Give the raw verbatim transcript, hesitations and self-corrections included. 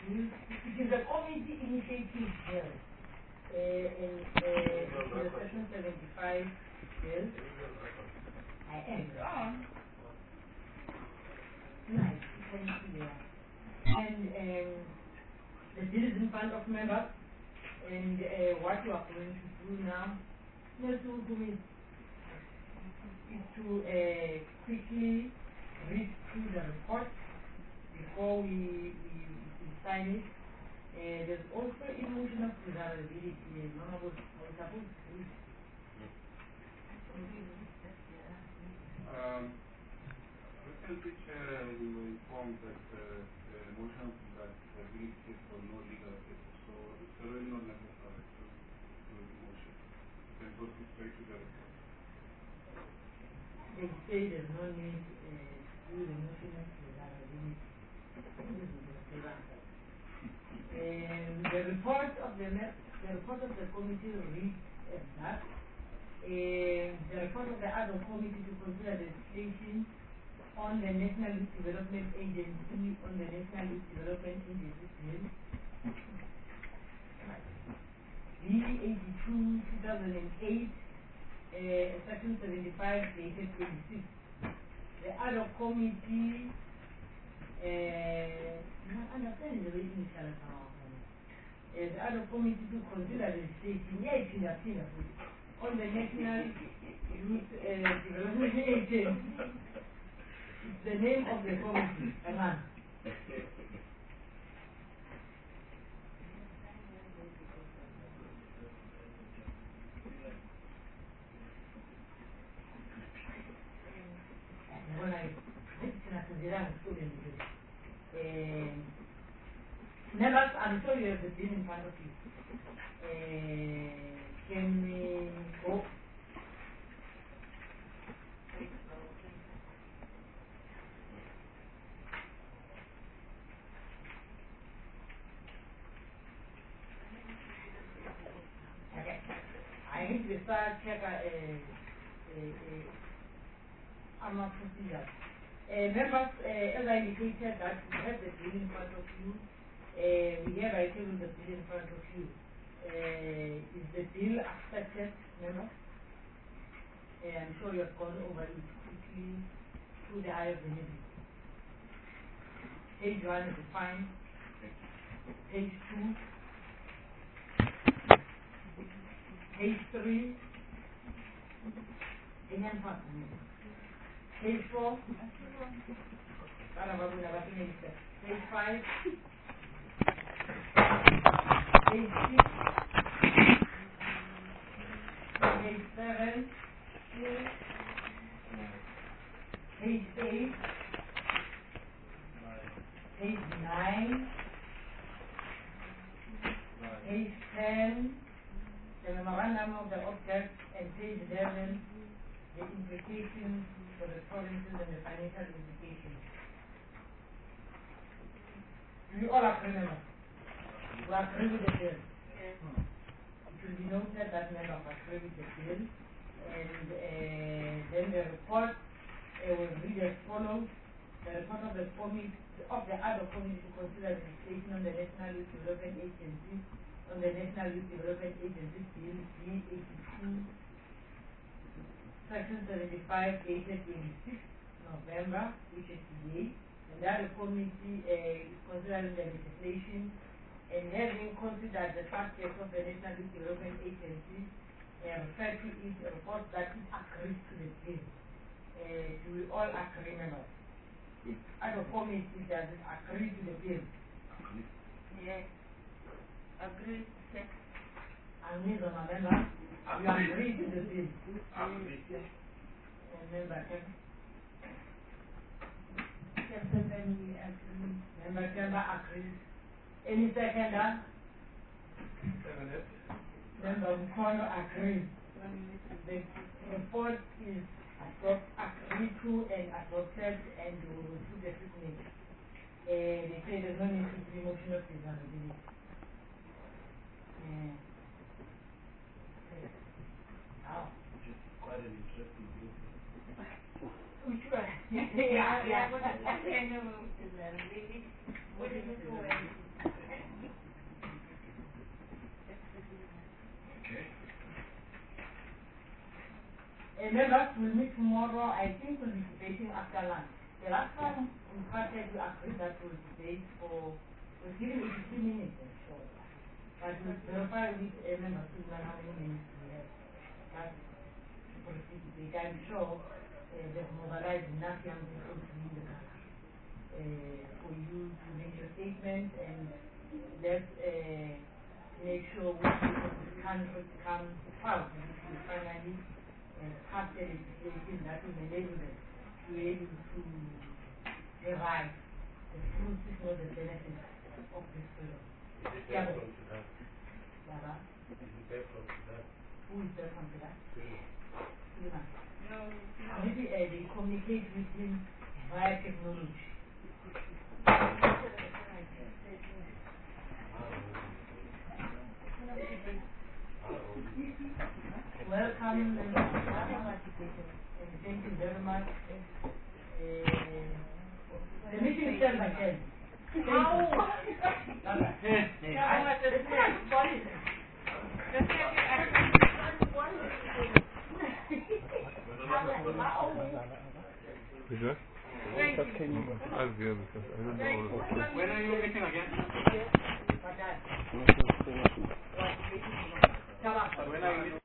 It is a community initiative bill. Uh, in, uh, in the section seventy-five bill. I am. Nice. Thank you there. And um, the bill is in front of members. And uh, what you are going to do now is to, to, is to uh, quickly read through the report before we, we, we sign it. Uh, there's also emotion of desirability. Mama was, was supposed to read. Um, Recently, Chair, we were informed that uh, the motion of desirability is for no legal basis, so it's really not necessary to do the motion. You can proceed straight to the report. They say there's no need uh, to do the motion of desirability. Um, the report of the the report of the committee reads as that. Uh, the report of the ad hoc committee to consider the legislation on the National Youth Development Agency on the National Youth Development Agency bill B eighty-two two thousand eight, uh, section seventy-five, dated twenty-six. The ad hoc committee. Uh, I understand the way initial as the other committee to consider the legislation on the National Youth uh, Development Agency. It's the name of the committee. Amen. When I Uh, members, I'm sure you have the bill in front of you. Uh, can we go? Okay. I need to start check a uh, uh, uh, procedure. Uh, members, uh, as I indicated that we have the bill in front of you. Uh, we have a table the bill in front of you. Uh, is the bill accepted, members? Uh, I'm sure you have gone over it quickly through the eye of the needle. Page one is fine. Page two. Page three. Page four. Page five. Page six. Page seven. Page eight. Page nine. Page ten. The memorandum of the object, and page eleven, the implications for the provinces and the financial implications. Do you all agree, members? You agree with the bill? Yes. Hmm. It will be noted that members agree with the bill, and uh, then the report uh, will read as follows. The report of the committee of the other committee to consider the legislation on the National Youth Development Agency on the National Youth Development Agency Bill B eighty-two, section seventy-five, dated twenty-sixth November, which is today. And that the committee uh, is considering the legislation and having considered the factors of the National Youth Development Agency and uh, refer to it, report that it agrees to the bill. Uh, do we all agree, members? If other committee does it agree to the bill? Yes. Agree. Check. And these are my members. You agree to the bill? Agree. And member M. Member Kemba agrees. Any seconder? Seconded. Member Mkono agrees. The report is agreed to and adopted, and we will put the signature. Uh, they say there's no need to be motion of desirability. Yeah. Oh. Which is quite an interesting group. Which one? Yeah, yeah. What is desirability? What is it for? we'll meet tomorrow. I think we'll be debating after lunch. The last time we started, we agreed that we'll debate for, we're giving eighty-three minutes and so. But we'll verify with a member to know how many minutes we have. That's to proceed debate. I'm sure uh, they've mobilized enough young people to lead the country uh, for you to make your statement, and let's uh, make sure we can come out and we finally uh, pass the legislation that will enable them to be able to derive the fruits, if not the benefits of this freedom. Is it there from Sudan? Yaba? Is it there from Sudan? Who is there from Sudan? Sudan. Suleiman. No, no. Maybe uh, they communicate with him via technology. Welcome, and thank you very much. Uh, the meeting is ten by ten. How? Is that? Thank you. I'll give because I don't know. When are you meeting again? When are you meeting?